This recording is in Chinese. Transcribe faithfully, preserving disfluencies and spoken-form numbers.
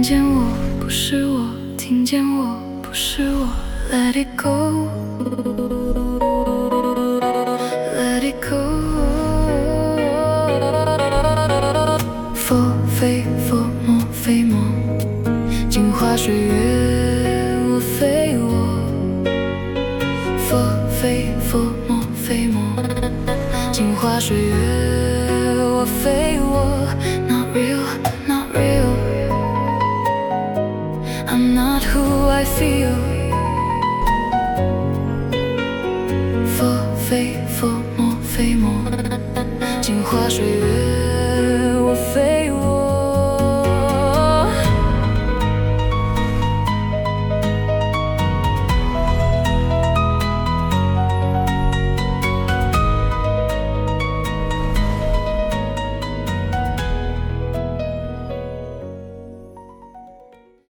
见我不是我，听见我不是我 Let it go Let it go 佛非佛魔非魔，镜花水月我非我，佛非佛魔非魔，镜花水月我非我。